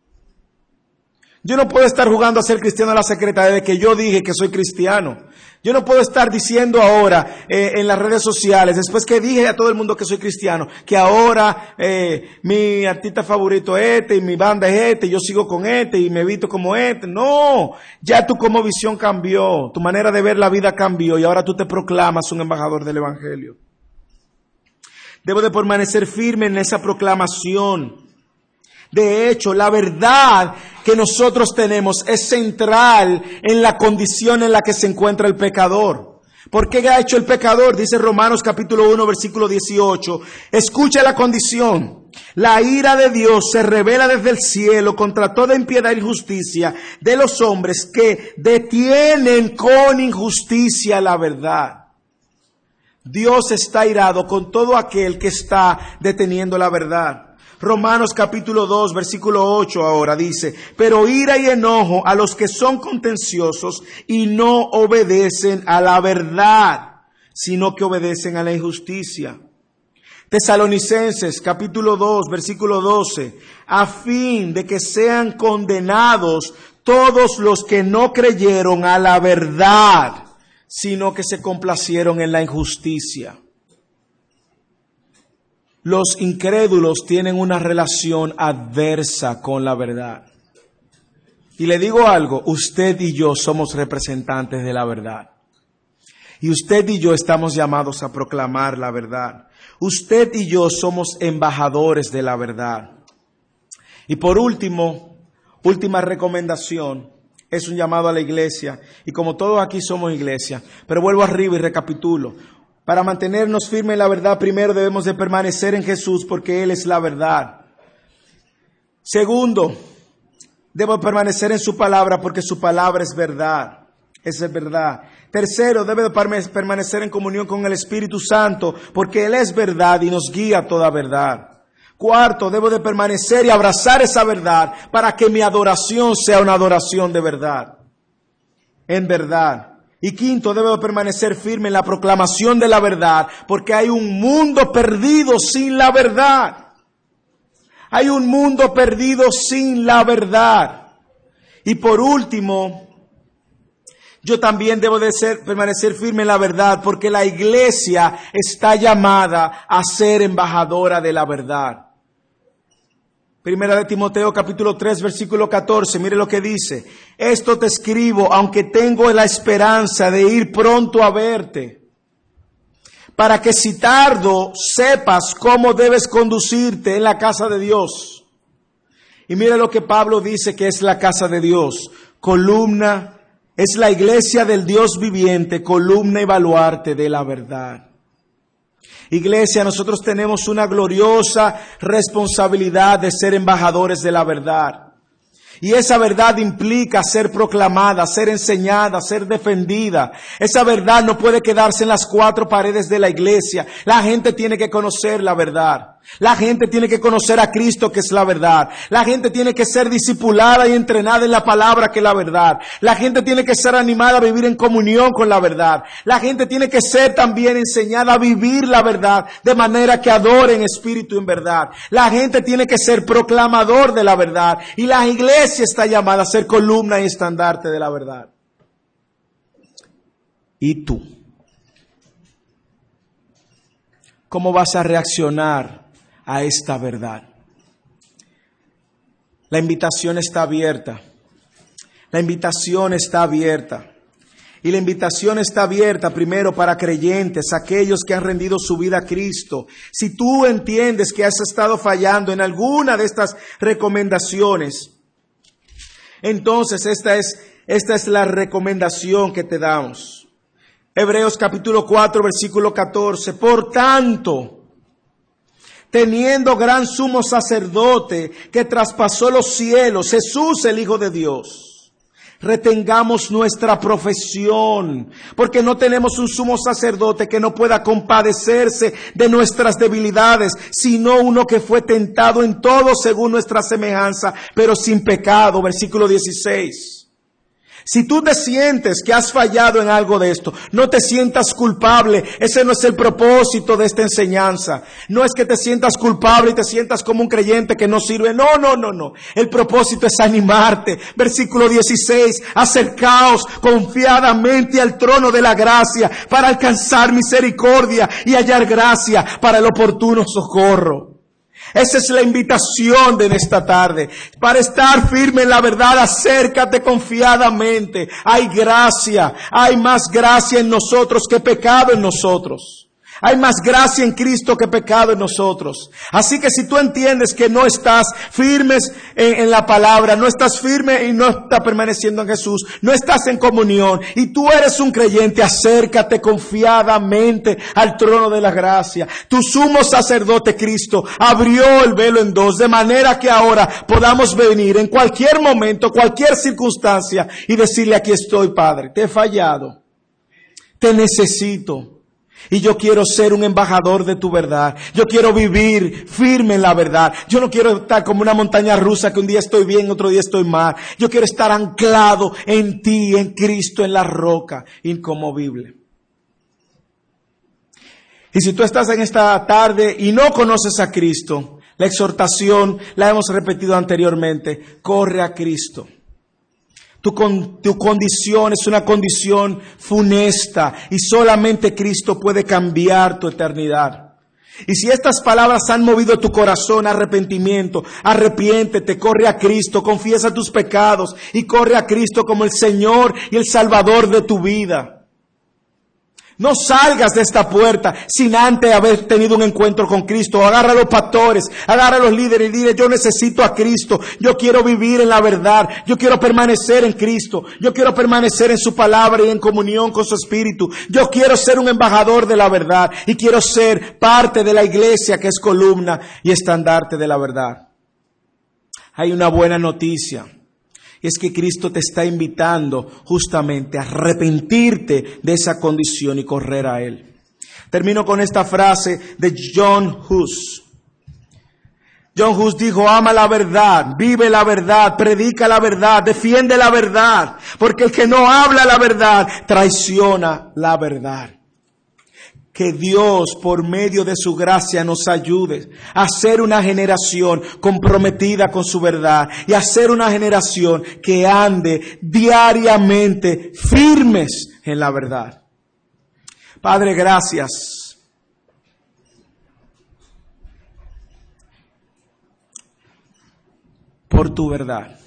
Yo no puedo estar jugando a ser cristiano de la secreta desde que yo dije que soy cristiano. Yo no puedo estar diciendo ahora en las redes sociales, después que dije a todo el mundo que soy cristiano, que ahora mi artista favorito es este y mi banda es este, y yo sigo con este y me visto como este. No, ya tu como visión cambió, tu manera de ver la vida cambió y ahora tú te proclamas un embajador del Evangelio. Debo de permanecer firme en esa proclamación. De hecho, la verdad que nosotros tenemos es central en la condición en la que se encuentra el pecador. ¿Por qué ha hecho el pecador? Dice Romanos capítulo 1, versículo 18. Escucha la condición. La ira de Dios se revela desde el cielo contra toda impiedad e injusticia de los hombres que detienen con injusticia la verdad. Dios está irado con todo aquel que está deteniendo la verdad. Romanos capítulo 2, versículo 8 ahora dice, pero ira y enojo a los que son contenciosos y no obedecen a la verdad, sino que obedecen a la injusticia. Tesalonicenses capítulo 2, versículo 12, a fin de que sean condenados todos los que no creyeron a la verdad, sino que se complacieron en la injusticia. Los incrédulos tienen una relación adversa con la verdad. Y le digo algo, usted y yo somos representantes de la verdad. Y usted y yo estamos llamados a proclamar la verdad. Usted y yo somos embajadores de la verdad. Y por último, última recomendación, es un llamado a la iglesia. Y como todos aquí somos iglesia, pero vuelvo arriba y recapitulo. Para mantenernos firmes en la verdad, primero debemos de permanecer en Jesús porque Él es la verdad. Segundo, debo permanecer en su palabra porque su palabra es verdad. Esa es verdad. Tercero, debe de permanecer en comunión con el Espíritu Santo porque Él es verdad y nos guía a toda verdad. Cuarto, debo de permanecer y abrazar esa verdad para que mi adoración sea una adoración de verdad. En verdad. Y quinto, debo permanecer firme en la proclamación de la verdad, porque hay un mundo perdido sin la verdad. Hay un mundo perdido sin la verdad. Y por último, yo también debo de permanecer firme en la verdad, porque la iglesia está llamada a ser embajadora de la verdad. Primera de Timoteo capítulo 3 versículo 14, mire lo que dice. Esto te escribo aunque tengo la esperanza de ir pronto a verte, para que si tardo sepas cómo debes conducirte en la casa de Dios. Y mire lo que Pablo dice que es la casa de Dios. Columna es la iglesia del Dios viviente, columna y baluarte de la verdad. Iglesia, nosotros tenemos una gloriosa responsabilidad de ser embajadores de la verdad. Y esa verdad implica ser proclamada, ser enseñada, ser defendida. Esa verdad no puede quedarse en las cuatro paredes de la iglesia. La gente tiene que conocer la verdad. La gente tiene que conocer a Cristo, que es la verdad. La gente tiene que ser discipulada y entrenada en la palabra, que es la verdad. La gente tiene que ser animada a vivir en comunión con la verdad. La gente tiene que ser también enseñada a vivir la verdad, de manera que adore en espíritu y en verdad. La gente tiene que ser proclamador de la verdad. Y la iglesia está llamada a ser columna y estandarte de la verdad. ¿Y tú? ¿Cómo vas a reaccionar a esta verdad? La invitación está abierta. La invitación está abierta. Y la invitación está abierta primero para creyentes, aquellos que han rendido su vida a Cristo. Si tú entiendes que has estado fallando en alguna de estas recomendaciones, entonces esta es la recomendación que te damos. Hebreos capítulo 4, versículo 14. Por tanto, teniendo gran sumo sacerdote que traspasó los cielos, Jesús el Hijo de Dios, retengamos nuestra profesión, porque no tenemos un sumo sacerdote que no pueda compadecerse de nuestras debilidades, sino uno que fue tentado en todo según nuestra semejanza, pero sin pecado. Versículo 16. Si tú te sientes que has fallado en algo de esto, no te sientas culpable. Ese no es el propósito de esta enseñanza. No es que te sientas culpable y te sientas como un creyente que no sirve. No. El propósito es animarte. Versículo 16. Acercaos confiadamente al trono de la gracia para alcanzar misericordia y hallar gracia para el oportuno socorro. Esa es la invitación de esta tarde. Para estar firme en la verdad, acércate confiadamente. Hay gracia, hay más gracia en nosotros que pecado en nosotros. Hay más gracia en Cristo que pecado en nosotros. Así que si tú entiendes que no estás firmes en la palabra, no estás firme y no estás permaneciendo en Jesús, no estás en comunión y tú eres un creyente, acércate confiadamente al trono de la gracia. Tu sumo sacerdote Cristo abrió el velo en dos, de manera que ahora podamos venir en cualquier momento, cualquier circunstancia y decirle: aquí estoy, Padre, te he fallado, te necesito. Y yo quiero ser un embajador de tu verdad. Yo quiero vivir firme en la verdad. Yo no quiero estar como una montaña rusa que un día estoy bien, otro día estoy mal. Yo quiero estar anclado en ti, en Cristo, en la roca inconmovible. Y si tú estás en esta tarde y no conoces a Cristo, la exhortación la hemos repetido anteriormente: corre a Cristo. Tu condición es una condición funesta y solamente Cristo puede cambiar tu eternidad. Y si estas palabras han movido tu corazón a arrepentimiento, arrepiéntete, corre a Cristo, confiesa tus pecados y corre a Cristo como el Señor y el Salvador de tu vida. No salgas de esta puerta sin antes haber tenido un encuentro con Cristo. Agarra a los pastores, agarra a los líderes y dile: yo necesito a Cristo. Yo quiero vivir en la verdad. Yo quiero permanecer en Cristo. Yo quiero permanecer en su palabra y en comunión con su Espíritu. Yo quiero ser un embajador de la verdad y quiero ser parte de la iglesia que es columna y estandarte de la verdad. Hay una buena noticia. Es que Cristo te está invitando justamente a arrepentirte de esa condición y correr a Él. Termino con esta frase de John Hus. John Hus dijo: ama la verdad, vive la verdad, predica la verdad, defiende la verdad, porque el que no habla la verdad traiciona la verdad. Que Dios, por medio de su gracia, nos ayude a ser una generación comprometida con su verdad y a ser una generación que ande diariamente firmes en la verdad. Padre, gracias. Por tu verdad.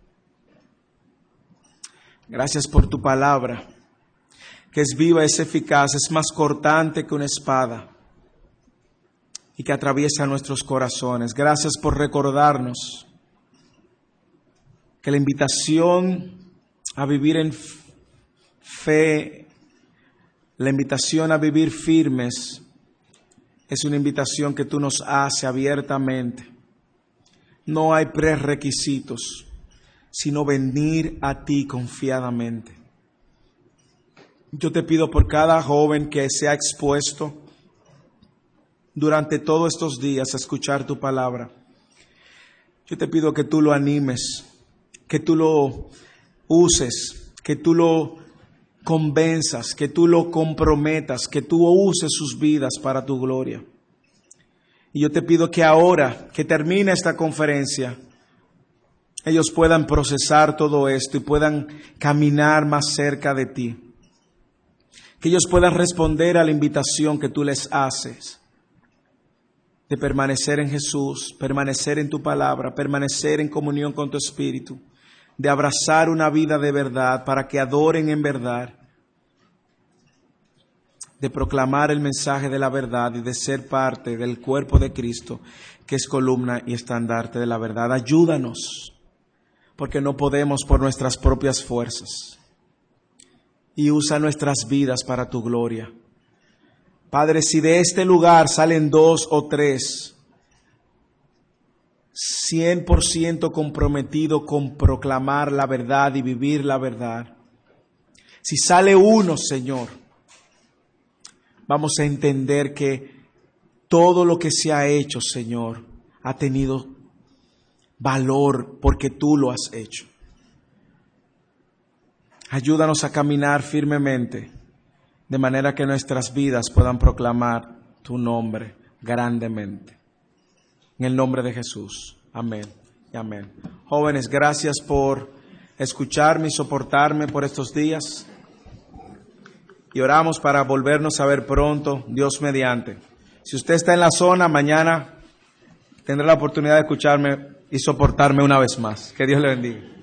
Gracias por tu palabra, que es viva, es eficaz, es más cortante que una espada y que atraviesa nuestros corazones. Gracias por recordarnos que la invitación a vivir en fe, la invitación a vivir firmes, es una invitación que tú nos haces abiertamente. No hay prerequisitos, sino venir a ti confiadamente. Yo te pido por cada joven que se ha expuesto durante todos estos días a escuchar tu palabra. Yo te pido que tú lo animes, que tú lo uses, que tú lo convenzas, que tú lo comprometas, que tú uses sus vidas para tu gloria. Y yo te pido que ahora que termine esta conferencia, ellos puedan procesar todo esto y puedan caminar más cerca de ti. Que ellos puedan responder a la invitación que tú les haces de permanecer en Jesús, permanecer en tu palabra, permanecer en comunión con tu Espíritu, de abrazar una vida de verdad para que adoren en verdad, de proclamar el mensaje de la verdad y de ser parte del cuerpo de Cristo, que es columna y estandarte de la verdad. Ayúdanos, porque no podemos por nuestras propias fuerzas, y usa nuestras vidas para tu gloria. Padre, si de este lugar salen 2 o 3, 100% comprometido con proclamar la verdad y vivir la verdad. Si sale uno, Señor, vamos a entender que todo lo que se ha hecho, Señor, ha tenido valor porque tú lo has hecho. Ayúdanos a caminar firmemente, de manera que nuestras vidas puedan proclamar tu nombre grandemente. En el nombre de Jesús. Amén y amén. Jóvenes, gracias por escucharme y soportarme por estos días. Y oramos para volvernos a ver pronto, Dios mediante. Si usted está en la zona, mañana tendrá la oportunidad de escucharme y soportarme una vez más. Que Dios le bendiga.